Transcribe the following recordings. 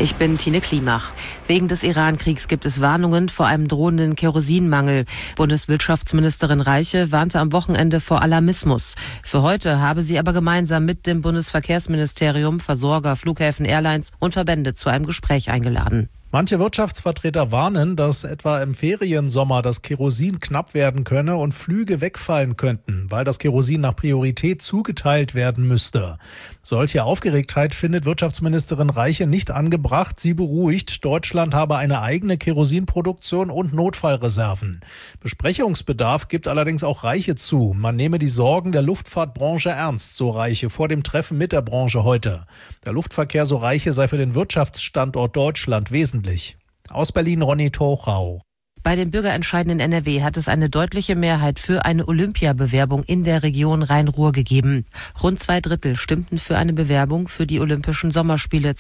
Ich bin Tine Klimach. Wegen des Iran-Kriegs gibt es Warnungen vor einem drohenden Kerosinmangel. Bundeswirtschaftsministerin Reiche warnte am Wochenende vor Alarmismus. Für heute habe sie aber gemeinsam mit dem Bundesverkehrsministerium, Versorger, Flughäfen, Airlines und Verbände zu einem Gespräch eingeladen. Manche Wirtschaftsvertreter warnen, dass etwa im Feriensommer das Kerosin knapp werden könne und Flüge wegfallen könnten, weil das Kerosin nach Priorität zugeteilt werden müsste. Solche Aufgeregtheit findet Wirtschaftsministerin Reiche nicht angebracht. Sie beruhigt, Deutschland habe eine eigene Kerosinproduktion und Notfallreserven. Besprechungsbedarf gibt allerdings auch Reiche zu. Man nehme die Sorgen der Luftfahrtbranche ernst, so Reiche vor dem Treffen mit der Branche heute. Der Luftverkehr, so Reiche, sei für den Wirtschaftsstandort Deutschland wesentlich. Aus Berlin Ronny Tochau. Bei den Bürgerentscheiden in NRW hat es eine deutliche Mehrheit für eine Olympiabewerbung in der Region Rhein-Ruhr gegeben. Rund 2/3 stimmten für eine Bewerbung für die Olympischen Sommerspiele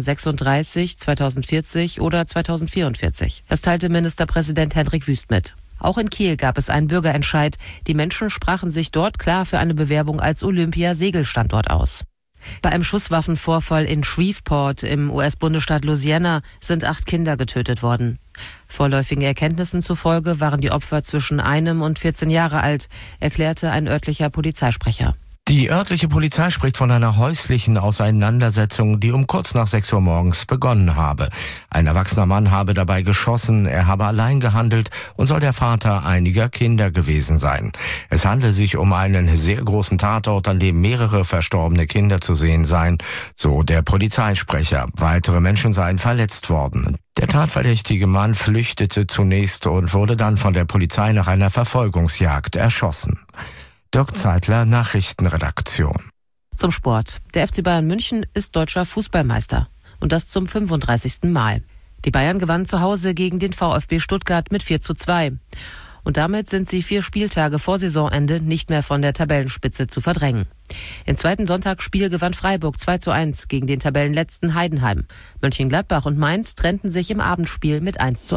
2036, 2040 oder 2044. Das teilte Ministerpräsident Hendrik Wüst mit. Auch in Kiel gab es einen Bürgerentscheid. Die Menschen sprachen sich dort klar für eine Bewerbung als Olympia-Segelstandort aus. Bei einem Schusswaffenvorfall in Shreveport im US-Bundesstaat Louisiana sind 8 Kinder getötet worden. Vorläufigen Erkenntnissen zufolge waren die Opfer zwischen 1 und 14 Jahre alt, erklärte ein örtlicher Polizeisprecher. Die örtliche Polizei spricht von einer häuslichen Auseinandersetzung, die um kurz nach 6 Uhr morgens begonnen habe. Ein erwachsener Mann habe dabei geschossen, er habe allein gehandelt und soll der Vater einiger Kinder gewesen sein. Es handele sich um einen sehr großen Tatort, an dem mehrere verstorbene Kinder zu sehen seien, so der Polizeisprecher. Weitere Menschen seien verletzt worden. Der tatverdächtige Mann flüchtete zunächst und wurde dann von der Polizei nach einer Verfolgungsjagd erschossen. Dirk Zeitler, Nachrichtenredaktion. Zum Sport. Der FC Bayern München ist deutscher Fußballmeister. Und das zum 35. Mal. Die Bayern gewannen zu Hause gegen den VfB Stuttgart mit 4:2. Und damit sind sie 4 Spieltage vor Saisonende nicht mehr von der Tabellenspitze zu verdrängen. Im zweiten Sonntagsspiel gewann Freiburg 2:1 gegen den Tabellenletzten Heidenheim. Mönchengladbach und Mainz trennten sich im Abendspiel mit 1:1.